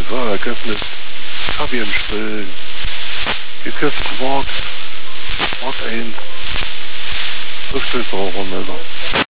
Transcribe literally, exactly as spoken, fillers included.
Reservoir geöffnet. Kaffee im Sprillen. Geküsst Quarks. Quark eins. Frühstücksrauchermesser.